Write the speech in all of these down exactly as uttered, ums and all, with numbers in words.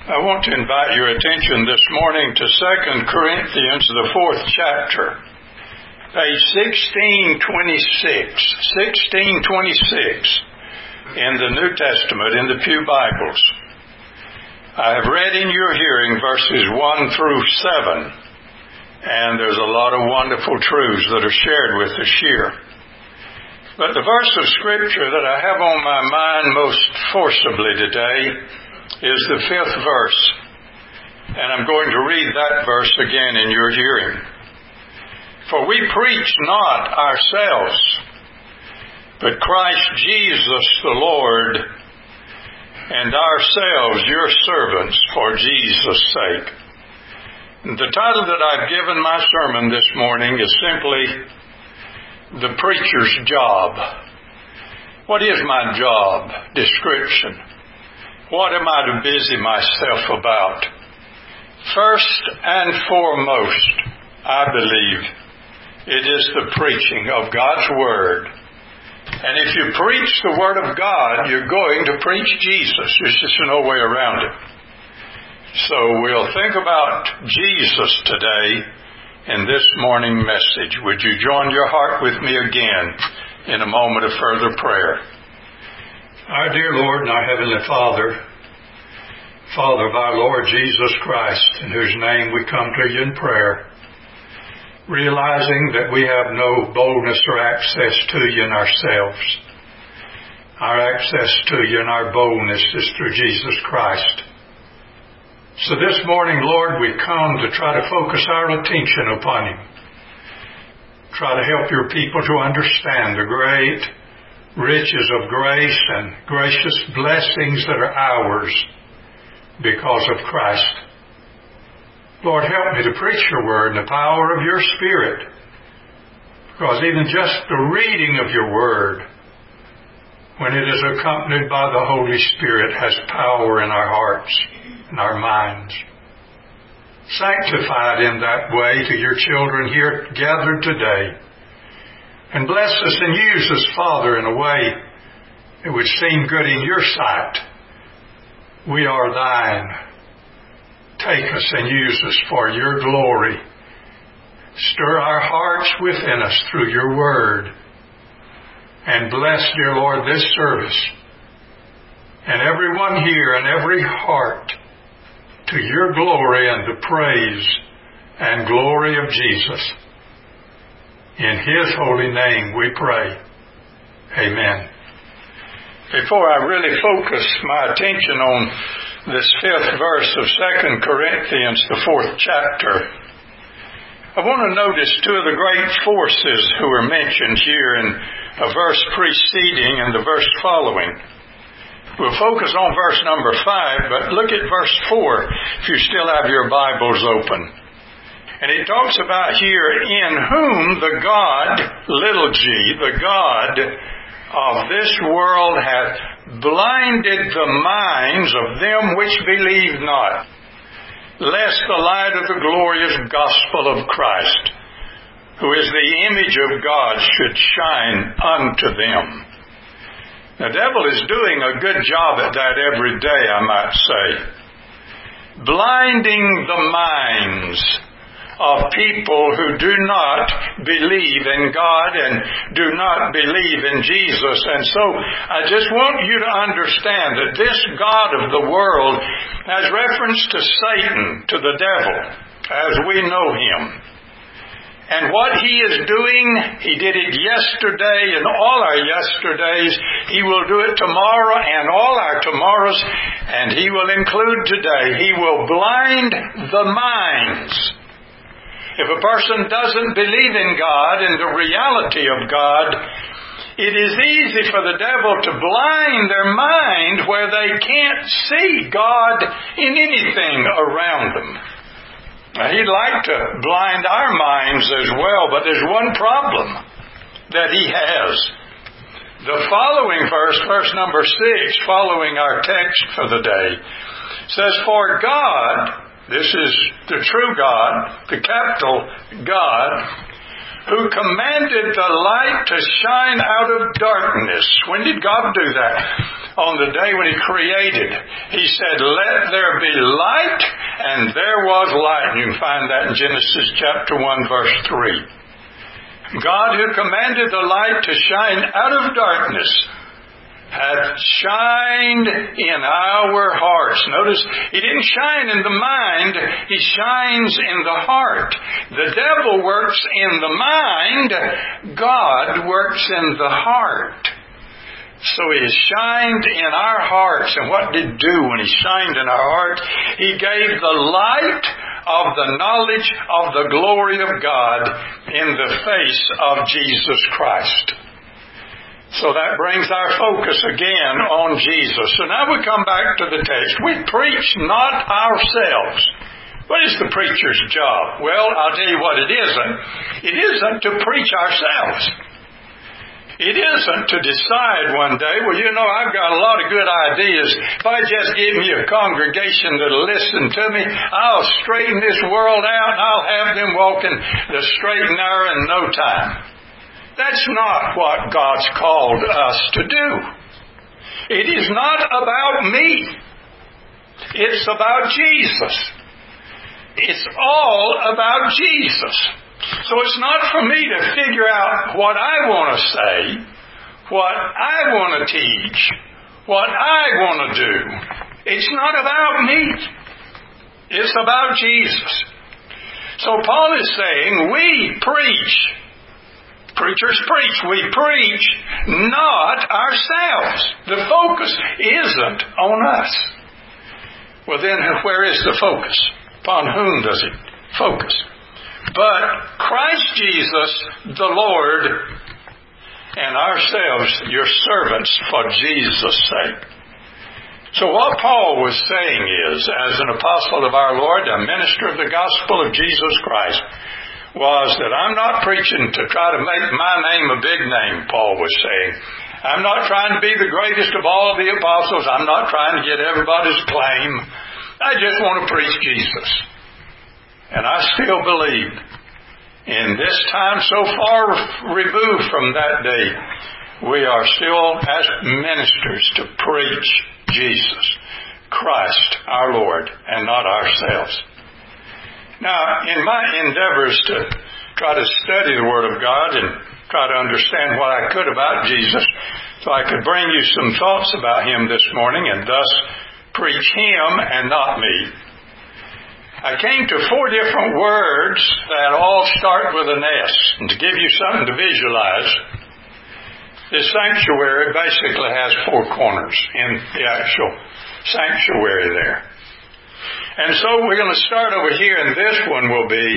I want to invite your attention this morning to Second Corinthians, the fourth chapter, page sixteen twenty-six, sixteen twenty-six in the New Testament, in the Pew Bibles. I have read in your hearing verses one through seven, and there's a lot of wonderful truths that are shared with us here. But the verse of Scripture that I have on my mind most forcibly today is the fifth verse. And I'm going to read that verse again in your hearing. For we preach not ourselves, but Christ Jesus the Lord, and ourselves your servants for Jesus' sake. And the title that I've given my sermon this morning is simply The Preacher's Job. What is my job description? What am I to busy myself about? First and foremost, I believe, it is the preaching of God's Word. And if you preach the Word of God, you're going to preach Jesus. There's just no way around it. So we'll think about Jesus today in this morning message. Would you join your heart with me again in a moment of further prayer? Our dear Lord and our Heavenly Father, Father of our Lord Jesus Christ, in whose name we come to you in prayer, realizing that we have no boldness or access to you in ourselves. Our access to you and our boldness is through Jesus Christ. So this morning, Lord, we come to try to focus our attention upon Him. Try to help your people to understand the great riches of grace and gracious blessings that are ours because of Christ. Lord, help me to preach your word in the power of your Spirit, because even just the reading of your word, when it is accompanied by the Holy Spirit, has power in our hearts and our minds. Sanctify it in that way to your children here gathered today. And bless us and use us, Father, in a way that would seem good in your sight. We are thine. Take us and use us for your glory. Stir our hearts within us through your word. And bless, dear Lord, this service and everyone here and every heart to your glory and the praise and glory of Jesus. In His holy name we pray. Amen. Before I really focus my attention on this fifth verse of Second Corinthians, the fourth chapter, I want to notice two of the great forces who are mentioned here in a verse preceding and the verse following. We'll focus on verse number five, but look at verse four if you still have your Bibles open. And it talks about here, in whom the God, little g, the God of this world hath blinded the minds of them which believe not, lest the light of the glorious gospel of Christ, who is the image of God, should shine unto them. The devil is doing a good job at that every day, I might say. Blinding the minds of people who do not believe in God and do not believe in Jesus. And so I just want you to understand that this God of the world has reference to Satan, to the devil, as we know him. And what he is doing, he did it yesterday and all our yesterdays. He will do it tomorrow and all our tomorrows, and he will include today. He will blind the minds. If a person doesn't believe in God and the reality of God, it is easy for the devil to blind their mind where they can't see God in anything around them. Now, he'd like to blind our minds as well, but there's one problem that he has. The following verse, verse number six, following our text for the day, says, For God, this is the true God, the capital God, who commanded the light to shine out of darkness. When did God do that? on the day when He created. He said, "Let there be light," and there was light. You can find that in Genesis chapter one, verse three. God, who commanded the light to shine out of darkness, hath shined in our hearts. Notice, He didn't shine in the mind, He shines in the heart. The devil works in the mind, God works in the heart. So He has shined in our hearts. And what did He do when He shined in our heart? He gave the light of the knowledge of the glory of God in the face of Jesus Christ. So that brings our focus again on Jesus. So now we come back to the text. We preach not ourselves. What is the preacher's job? Well, I'll tell you what it isn't. It isn't to preach ourselves. It isn't to decide one day, well, you know, I've got a lot of good ideas. If I just give me a congregation that'll listen to me, I'll straighten this world out and I'll have them walking the straight and narrow in no time. That's not what God's called us to do. It is not about me. It's about Jesus. It's all about Jesus. So it's not for me to figure out what I want to say, what I want to teach, what I want to do. It's not about me. It's about Jesus. So Paul is saying we preach. Preachers preach. We preach not ourselves. The focus isn't on us. Well, then where is the focus? Upon whom does it focus? But Christ Jesus, the Lord, and ourselves, your servants, for Jesus' sake. So what Paul was saying is, as an apostle of our Lord, a minister of the gospel of Jesus Christ, was that I'm not preaching to try to make my name a big name, Paul was saying. I'm not trying to be the greatest of all the apostles. I'm not trying to get everybody's claim. I just want to preach Jesus. And I still believe in this time so far removed from that day, we are still as ministers to preach Jesus, Christ our Lord, and not ourselves. Now, in my endeavors to try to study the Word of God and try to understand what I could about Jesus, so I could bring you some thoughts about Him this morning and thus preach Him and not me, I came to four different words that all start with an S. And to give you something to visualize, this sanctuary basically has four corners in the actual sanctuary there. And so we're going to start over here, and this one will be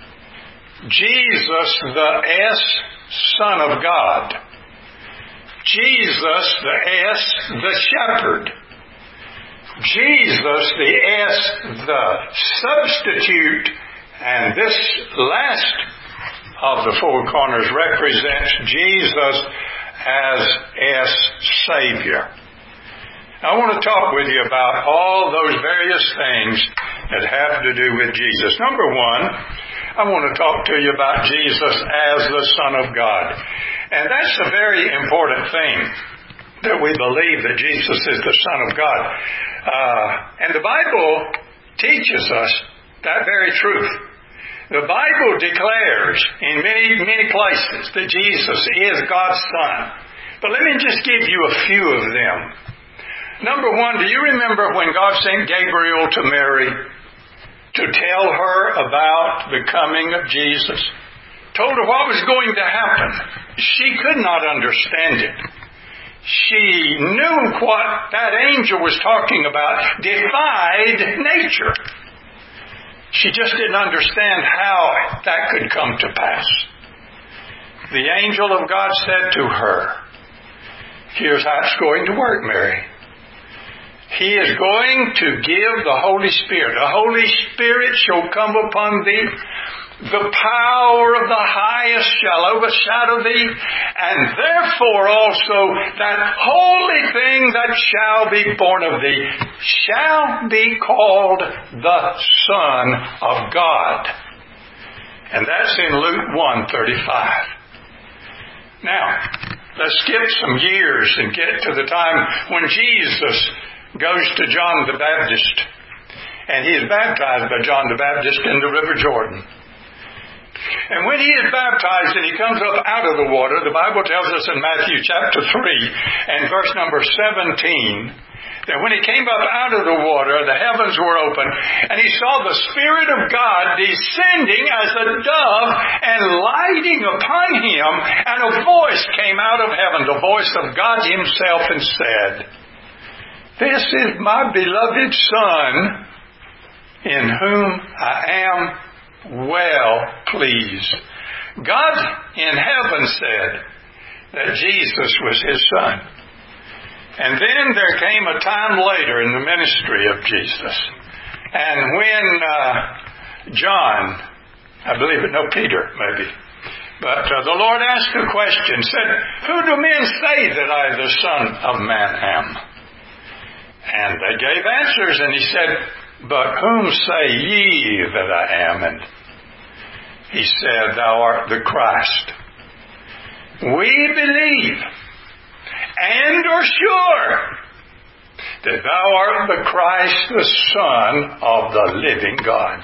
Jesus, the S, Son of God. Jesus, the S, the Shepherd. Jesus, the S, the Substitute. And this last of the four corners represents Jesus as S, Savior. I want to talk with you about all those various things that have to do with Jesus. Number one, I want to talk to you about Jesus as the Son of God. And that's a very important thing, that we believe that Jesus is the Son of God. Uh, and the Bible teaches us that very truth. The Bible declares in many, many places that Jesus is God's Son. But let me just give you a few of them. Number one, do you remember when God sent Gabriel to Mary to tell her about the coming of Jesus? Told her what was going to happen. She could not understand it. She knew what that angel was talking about, defied nature. She just didn't understand how that could come to pass. The angel of God said to her, here's how it's going to work, Mary. He is going to give the Holy Spirit. The Holy Spirit shall come upon thee. The power of the highest shall overshadow thee. And therefore also that holy thing that shall be born of thee shall be called the Son of God. And that's in Luke one thirty-five. Now, Let's skip some years and get to the time when Jesus goes to John the Baptist. And he is baptized by John the Baptist in the River Jordan. And when he is baptized and he comes up out of the water, the Bible tells us in Matthew chapter three and verse number seventeen, that when he came up out of the water, the heavens were open, and he saw the Spirit of God descending as a dove and lighting upon him, and a voice came out of heaven, the voice of God himself, and said, "This is my beloved Son, in whom I am well pleased." God in heaven said that Jesus was his Son. And then there came a time later in the ministry of Jesus. And when uh, John, I believe it, no, Peter maybe, but uh, the Lord asked a question, said, "Who do men say that I, the Son of Man, am?" And they gave answers, and he said, "But whom say ye that I am?" And he said, "Thou art the Christ. We believe and are sure that thou art the Christ, the Son of the living God."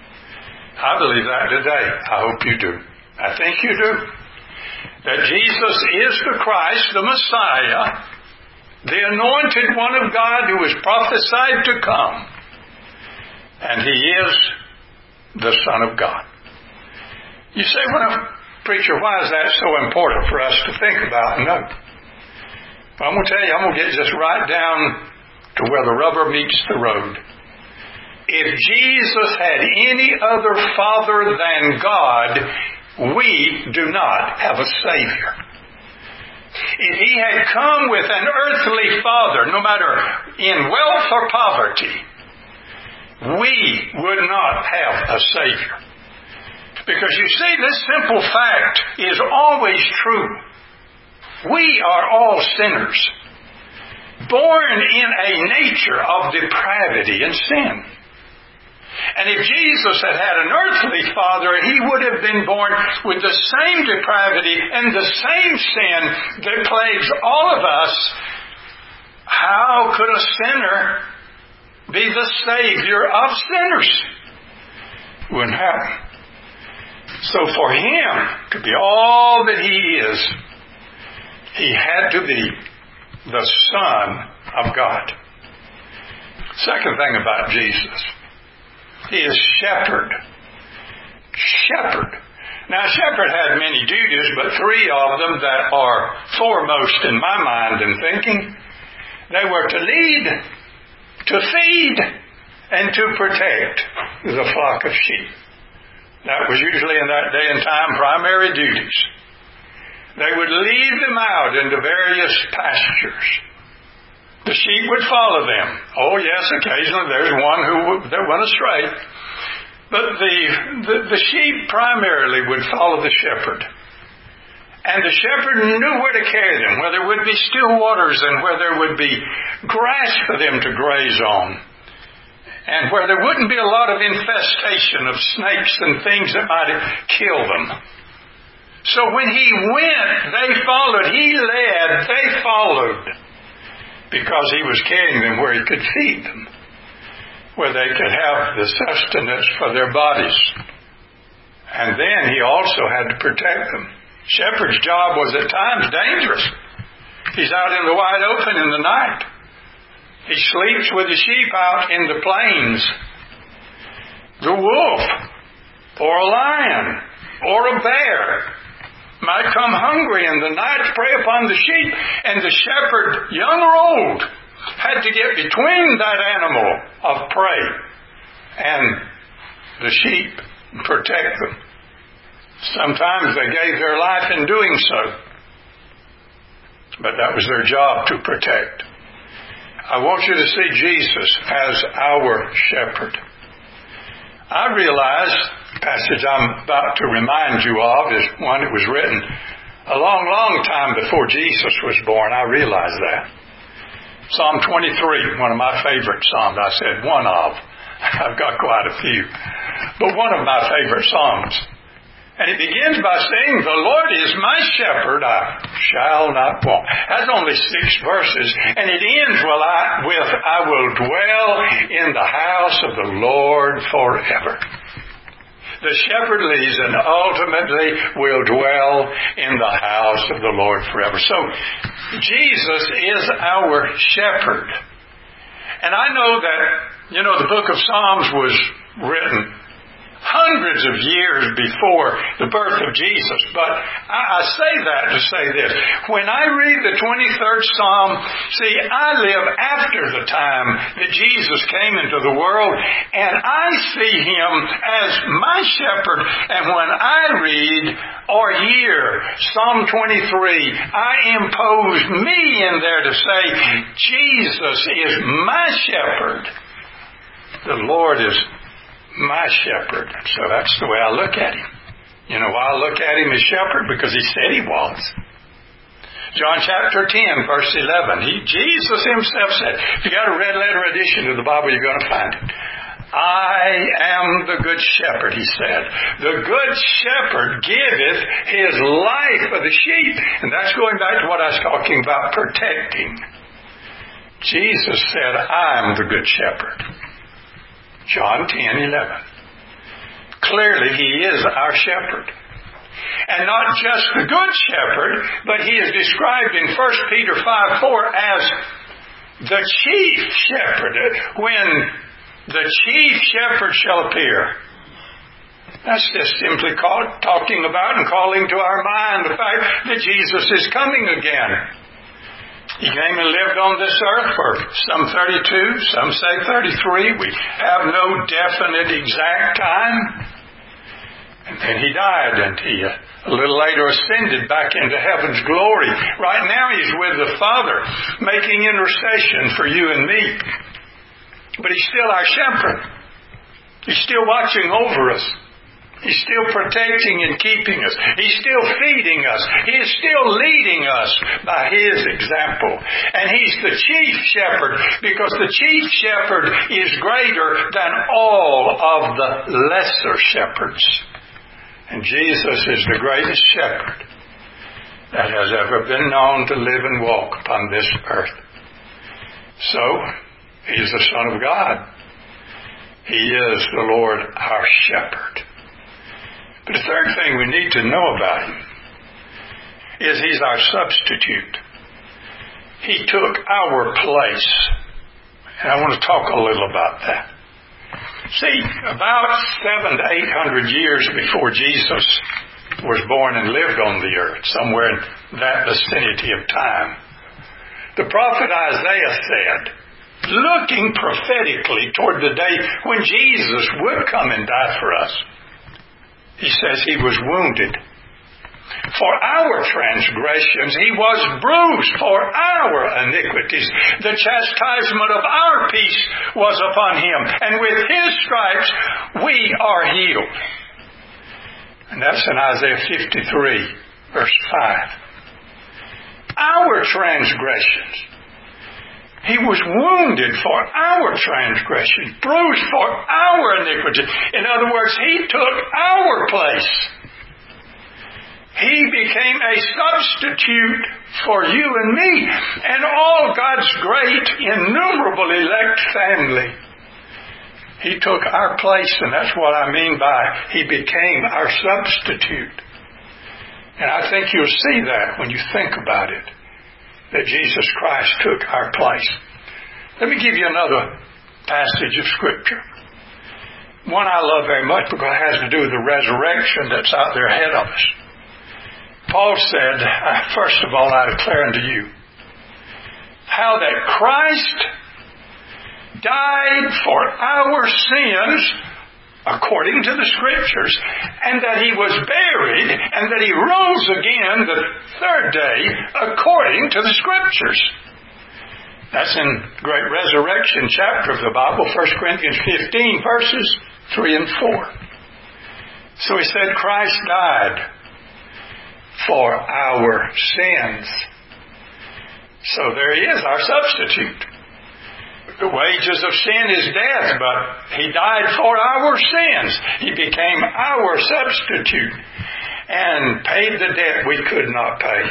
I believe that today. I hope you do. I think you do. That Jesus is the Christ, the Messiah, the anointed one of God who was prophesied to come. And he is the Son of God. You say, "Well, preacher, why is that so important for us to think about and know?" Well, I'm going to tell you, I'm going to get just right down to where the rubber meets the road. If Jesus had any other father than God, we do not have a Savior. If he had come with an earthly father, no matter in wealth or poverty, we would not have a Savior. Because you see, this simple fact is always true. We are all sinners, born in a nature of depravity and sin. And if Jesus had had an earthly father, he would have been born with the same depravity and the same sin that plagues all of us. How could a sinner be the Savior of sinners? Wouldn't happen. So for him to be all that he is, he had to be the Son of God. Second thing about Jesus, he is shepherd. Shepherd. Now, shepherd had many duties, but three of them that are foremost in my mind and thinking. They were to lead, to feed, and to protect the flock of sheep. That was usually in that day and time primary duties. They would lead them out into various pastures. The sheep would follow them. Oh yes, occasionally there's one who that went astray. But the, the, the sheep primarily would follow the shepherd. And the shepherd knew where to carry them, where there would be still waters and where there would be grass for them to graze on. And where there wouldn't be a lot of infestation of snakes and things that might kill them. So when he went, they followed. He led, they followed. Because he was carrying them where he could feed them. Where they could have the sustenance for their bodies. And then he also had to protect them. Shepherd's job was at times dangerous. He's out in the wide open in the night. He sleeps with the sheep out in the plains. The wolf, or a lion, or a bear might come hungry in the night to prey upon the sheep, and the shepherd, young or old, had to get between that animal of prey and the sheep and protect them. Sometimes they gave their life in doing so, but that was their job to protect. I want you to see Jesus as our shepherd. I realize the passage I'm about to remind you of is one that was written a long, long time before Jesus was born. I realize that. Psalm twenty-three, one of my favorite psalms. I said one of. I've got quite a few. But one of my favorite psalms. And it begins by saying, the Lord is my shepherd, I shall not want. That's only six verses. And it ends with, I, with, I will dwell in the house of the Lord forever. The shepherd leaves and ultimately will dwell in the house of the Lord forever. So, Jesus is our shepherd. And I know that, you know, the book of Psalms was written hundreds of years before the birth of Jesus. But I, I say that to say this. When I read the twenty-third Psalm, see, I live after the time that Jesus came into the world, and I see Him as my shepherd. And when I read or hear Psalm twenty-three, I impose me in there to say, Jesus is my shepherd. The Lord is my shepherd. So that's the way I look at Him. You know why I look at Him as shepherd? Because He said He was. John chapter ten, verse eleven. He, Jesus Himself said, if you got a red letter edition of the Bible, you're going to find it. I am the good shepherd, He said. The good shepherd giveth his life for the sheep. And that's going back to what I was talking about, protecting. Jesus said, I am the good shepherd. John ten eleven. Clearly, He is our shepherd. And not just the good shepherd, but He is described in First Peter five four as the chief shepherd. When the chief shepherd shall appear. That's just simply called, talking about and calling to our mind the fact that Jesus is coming again. He came and lived on this earth for some thirty-two, some say thirty-three. We have no definite exact time. And then He died, and He uh, a little later ascended back into heaven's glory. Right now He's with the Father, making intercession for you and me. But He's still our shepherd. He's still watching over us. He's still protecting and keeping us. He's still feeding us. He is still leading us by His example. And He's the chief shepherd because the chief shepherd is greater than all of the lesser shepherds. And Jesus is the greatest shepherd that has ever been known to live and walk upon this earth. So, He's the Son of God. He is the Lord our shepherd. But the third thing we need to know about Him is He's our substitute. He took our place. And I want to talk a little about that. See, about seven to eight hundred years before Jesus was born and lived on the earth, somewhere in that vicinity of time, the prophet Isaiah said, looking prophetically toward the day when Jesus would come and die for us, He says He was wounded for our transgressions. He was bruised for our iniquities. The chastisement of our peace was upon Him. And with His stripes we are healed. And that's in Isaiah fifty-three, verse five. Our transgressions. He was wounded for our transgression, bruised for our iniquity. In other words, He took our place. He became a substitute for you and me and all God's great, innumerable elect family. He took our place, and that's what I mean by He became our substitute. And I think you'll see that when you think about it, that Jesus Christ took our place. Let me give you another passage of Scripture. One I love very much because it has to do with the resurrection that's out there ahead of us. Paul said, first of all, I declare unto you how that Christ died for our sins according to the Scriptures, and that He was buried, and that He rose again the third day according to the Scriptures. That's in the great resurrection chapter of the Bible, First Corinthians fifteen, verses three and four. So he said Christ died for our sins. So there He is, our substitute. The wages of sin is death, but He died for our sins. He became our substitute. and paid the debt we could not pay.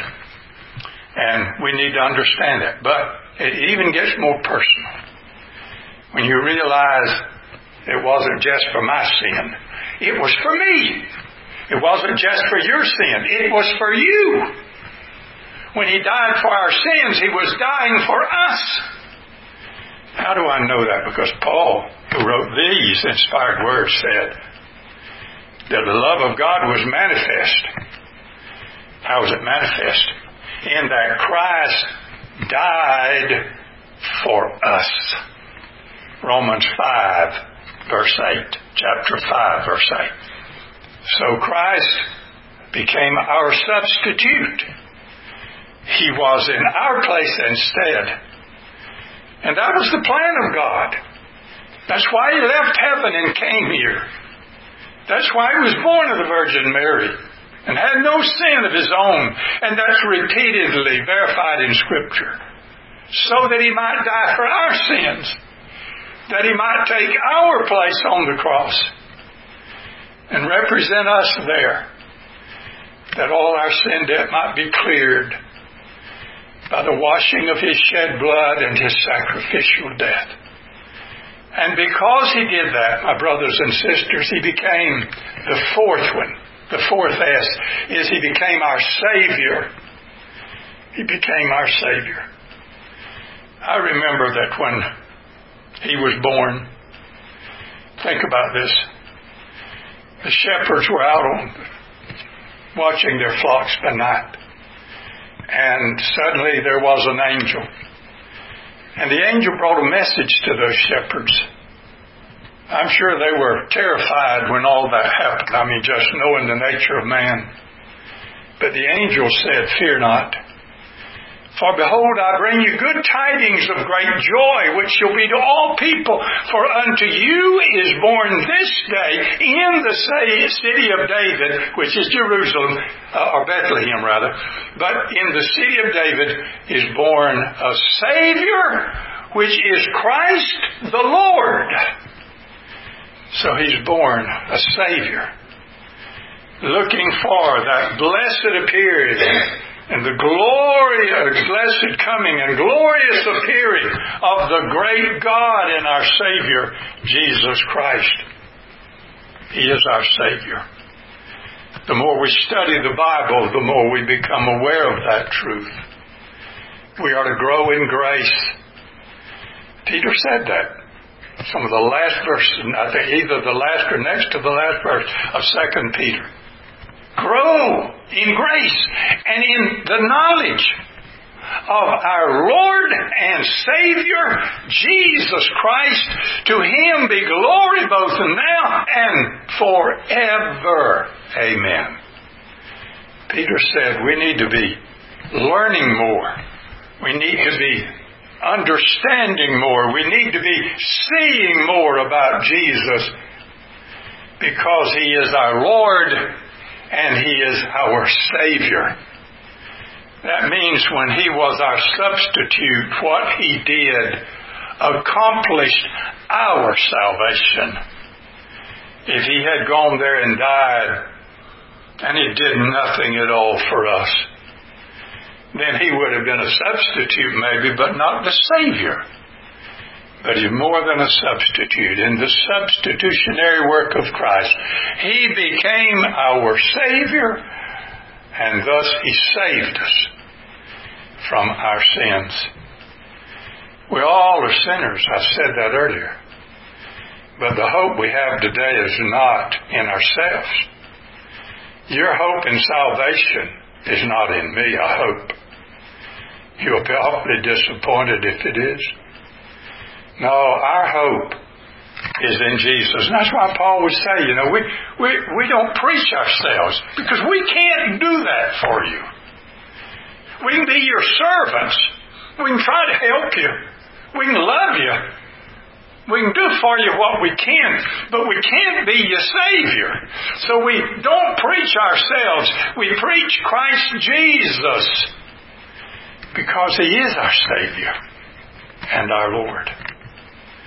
And we need to understand that. But it even gets more personal. When you realize it wasn't just for my sin. It was for me. It wasn't just for your sin. It was for you. When He died for our sins, He was dying for us. How do I know that? Because Paul, who wrote these inspired words, said that the love of God was manifest. How was it manifest? In that Christ died for us. Romans five, verse eight. Chapter five, verse eight. So Christ became our substitute. He was in our place instead. And that was the plan of God. That's why He left heaven and came here. That's why He was born of the Virgin Mary and had no sin of His own. And that's repeatedly verified in Scripture. So that He might die for our sins. That He might take our place on the cross and represent us there. That all our sin debt might be cleared by the washing of His shed blood and His sacrificial death. And because He did that, my brothers and sisters, He became the fourth one. The fourth S is He became our Savior. He became our Savior. I remember that when He was born, think about this. The shepherds were out on watching their flocks by night. And suddenly there was an angel. And the angel brought a message to those shepherds. I'm sure they were terrified when all that happened. I mean, just knowing the nature of man. But the angel said, "Fear not. For behold, I bring you good tidings of great joy, which shall be to all people. For unto you is born this day in the city of David," which is Jerusalem, uh, or Bethlehem rather, "but in the city of David is born a Savior, which is Christ the Lord." So He's born a Savior, looking for that blessed appearing and the glory of blessed coming and glorious appearing of the great God and our Savior, Jesus Christ. He is our Savior. The more we study the Bible, the more we become aware of that truth. We are to grow in grace. Peter said that. Some of the last verses, I think either the last or next to the last verse of Second Peter. Grow in grace and in the knowledge of our Lord and Savior, Jesus Christ. To Him be glory both now and forever. Amen. Peter said we need to be learning more. We need to be understanding more. We need to be seeing more about Jesus because He is our Lord and He is our Savior. That means when He was our substitute, what He did accomplished our salvation. If He had gone there and died and He did nothing at all for us, then He would have been a substitute maybe, but not the Savior. But He's more than a substitute. In the substitutionary work of Christ, He became our Savior, and thus He saved us from our sins. We all are sinners. I said that earlier. But the hope we have today is not in ourselves. Your hope in salvation is not in me, I hope. You'll be awfully disappointed if it is. No, our hope is in Jesus. And that's why Paul would say, you know, we, we, we don't preach ourselves because we can't do that for you. We can be your servants. We can try to help you. We can love you. We can do for you what we can, but we can't be your Savior. So we don't preach ourselves. We preach Christ Jesus because He is our Savior and our Lord.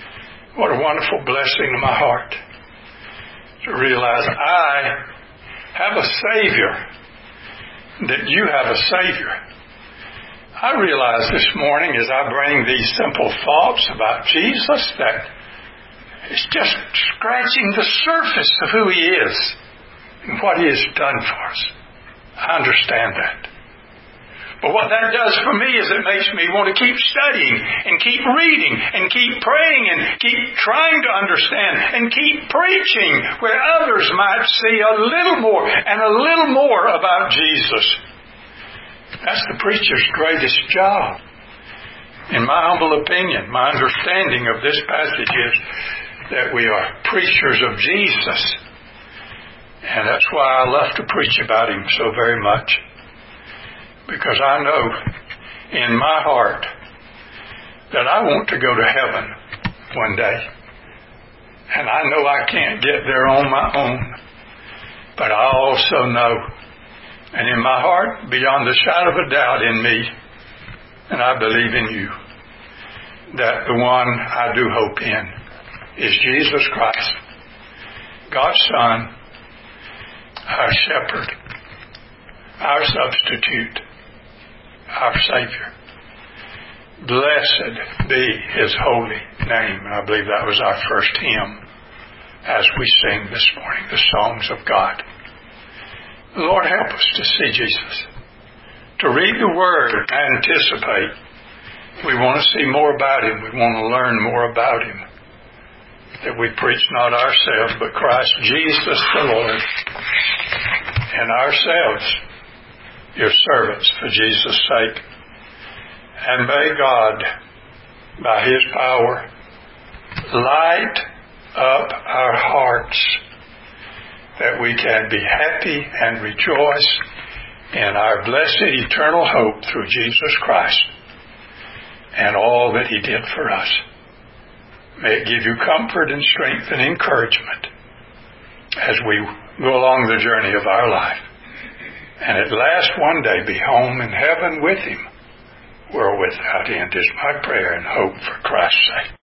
What a wonderful blessing to my heart to realize I have a Savior, that you have a Savior. I realize this morning as I bring these simple thoughts about Jesus that it's just scratching the surface of who He is and what He has done for us. I understand that. But what that does for me is it makes me want to keep studying and keep reading and keep praying and keep trying to understand and keep preaching where others might see a little more and a little more about Jesus. That's the preacher's greatest job. In my humble opinion, my understanding of this passage is that we are preachers of Jesus. And that's why I love to preach about Him so very much. Because I know in my heart that I want to go to heaven one day. And I know I can't get there on my own. But I also know, and in my heart, beyond the shadow of a doubt in me, and I believe in you, that the one I do hope in is Jesus Christ, God's Son, our shepherd, our substitute, our Savior. Blessed be His holy name. And I believe that was our first hymn as we sing this morning, the songs of God. Lord, help us to see Jesus, to read the Word and anticipate. We want to see more about Him. We want to learn more about Him. That we preach not ourselves, but Christ Jesus the Lord, and ourselves, your servants, for Jesus' sake. And may God, by His power, light up our hearts that we can be happy and rejoice in our blessed eternal hope through Jesus Christ and all that He did for us. May it give you comfort and strength and encouragement as we go along the journey of our life. And at last one day be home in heaven with Him, where without end is my prayer and hope for Christ's sake.